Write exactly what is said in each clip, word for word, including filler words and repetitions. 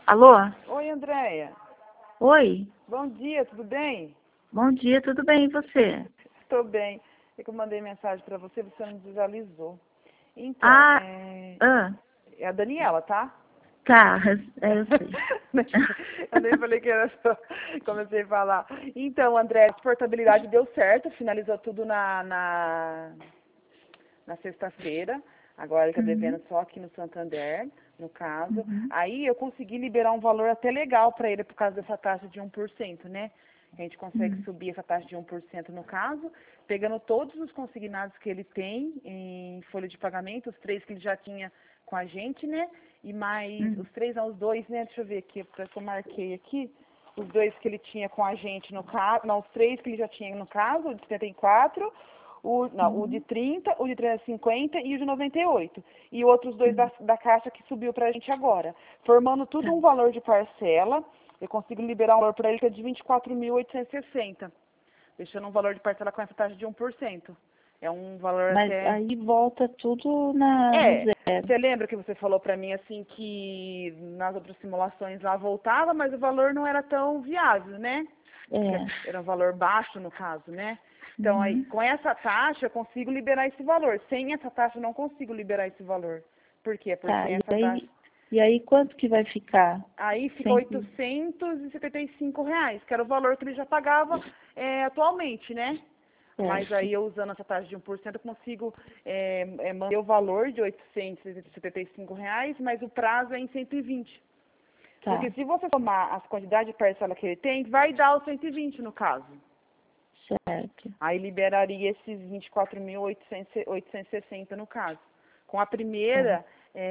Alô? Oi, Andréia. Oi? Bom dia, tudo bem? Bom dia, tudo bem, e você? Estou bem. É que eu mandei mensagem para você, você não visualizou. Então, Ah, é... ah, é a Daniela, tá? tá, é, eu sei. Eu nem falei que era só. Comecei a falar. Então, André, a portabilidade deu certo, finalizou tudo na, na, na sexta-feira. Agora ele está devendo Uhum, só aqui no Santander, no caso. uhum, Aí eu consegui liberar um valor até legal para ele por causa dessa taxa de um por cento, né? A gente consegue uhum, subir essa taxa de um por cento no caso, pegando todos os consignados que ele tem em folha de pagamento, os três que ele já tinha com a gente, né? E mais uhum, os três, não, os dois, né? Deixa eu ver aqui, porque eu marquei aqui. Os dois que ele tinha com a gente no caso, não, os três que ele já tinha no caso, o de setenta e quatro, o, não, o de uhum, trinta, o de trezentos e cinquenta e o de noventa e oito. E outros dois da, uhum. da caixa que subiu pra gente agora. Formando tudo Tá. um valor de parcela, eu consigo liberar um valor para ele que é de vinte e quatro mil oitocentos e sessenta, deixando um valor de parcela com essa taxa de um por cento. É um valor Mas até... aí volta tudo na, no É, zero. você lembra que você falou pra mim assim que nas outras simulações lá voltava, mas o valor não era tão viável, né? Porque É. era um valor baixo no caso, né? Então, aí, Uhum. com essa taxa eu consigo liberar esse valor. Sem essa taxa eu não consigo liberar esse valor. Por quê? Porque Tá, e essa taxa... aí, e aí quanto que vai ficar? Aí fica Sempre. oitocentos e setenta e cinco reais, que era o valor que ele já pagava é, atualmente, né? Mas Certo. aí eu usando essa taxa de um por cento eu consigo é, é, manter o valor de oitocentos e setenta e cinco reais, mas o prazo é em cento e vinte. Porque Tá, se você somar as quantidades de parcela que ele tem, vai dar os cento e vinte no caso. certo. Aí liberaria esses vinte e quatro mil oitocentos e sessenta no caso. Com a Tá, primeira,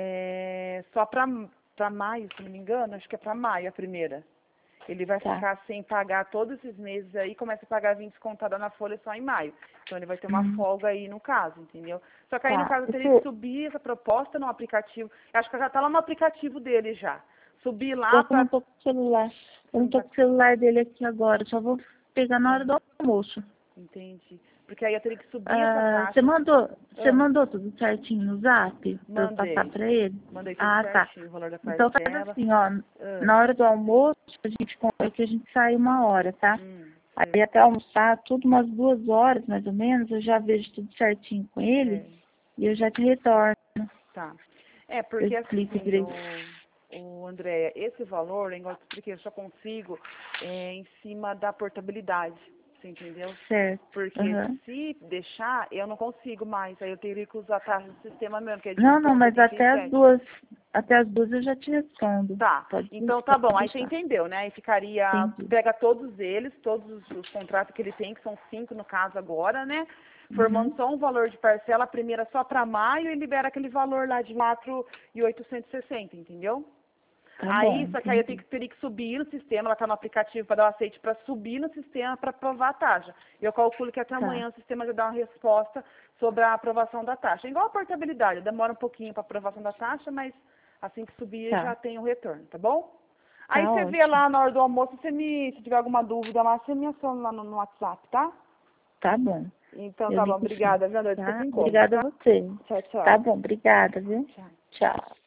é, só para para maio, se não me engano, acho que é para maio a primeira. Ele vai tá. ficar sem pagar todos esses meses aí, começa a pagar vinte descontada na folha só em maio. Então ele vai ter uma Hum, folga aí no caso, entendeu? Só que aí no tá. caso eu teria que Esse, subir essa proposta no aplicativo. Eu acho que já está lá no aplicativo dele já. Subir lá Só que eu para... não tô com o celular. Eu Você não não tô tá... com o celular dele aqui agora. Só vou pegar na hora Tá, do almoço. entendi. Porque aí eu teria que subir essa Ah, você taxa. mandou, você Ah, mandou tudo certinho no zap pra eu passar mandei. pra ele? Mandei tudo Ah, tá. certinho, o valor da Então faz parcela. assim, ó. Ah, Na hora do almoço, a gente conta que a gente sai uma hora, tá? hum, Aí certo. até almoçar, tudo umas duas horas, mais ou menos, eu já vejo tudo certinho com ele É, e eu já te retorno. tá. É, Eu porque explico assim, direito. o, o Andréia, esse valor, igual eu te expliquei, eu só consigo é, em cima da portabilidade, você entendeu? Certo. Porque Aham. se deixar, eu não consigo mais, aí eu teria que usar a taxa do sistema mesmo, que é de Não, não, mas até as um vírgula setenta e sete. duas, até as duas eu já te respondo. Tá, Pode então tá deixar, bom, pode aí você deixar. entendeu, né? Aí ficaria, Entendi. pega todos eles, todos os, os contratos que ele tem, que são cinco no caso agora, né? Formando Uhum. só um valor de parcela, a primeira só para maio e libera aquele valor lá de quatro mil e oitocentos e sessenta, entendeu? Tá bom, Aí, só que aí eu tenho entendi. que, teria que subir no sistema, ela está no aplicativo para dar o aceite para subir no sistema para aprovar a taxa. Eu calculo que até Tá, amanhã o sistema já dá uma resposta sobre a aprovação da taxa. Igual a portabilidade, demora um pouquinho para aprovação da taxa, mas assim que subir já tá. tem o retorno, tá bom? Aí Tá você vê ótimo. lá na hora do almoço, você me, se tiver alguma dúvida lá, você me aciona lá no, no WhatsApp, tá? Tá bom. Então Eu tá bom, ligo sim. obrigada, viu? Desculpa Tá? o incômodo, Obrigada a tá? você. Tchau, Tá tchau. bom, obrigada, viu? Tchau. Tchau.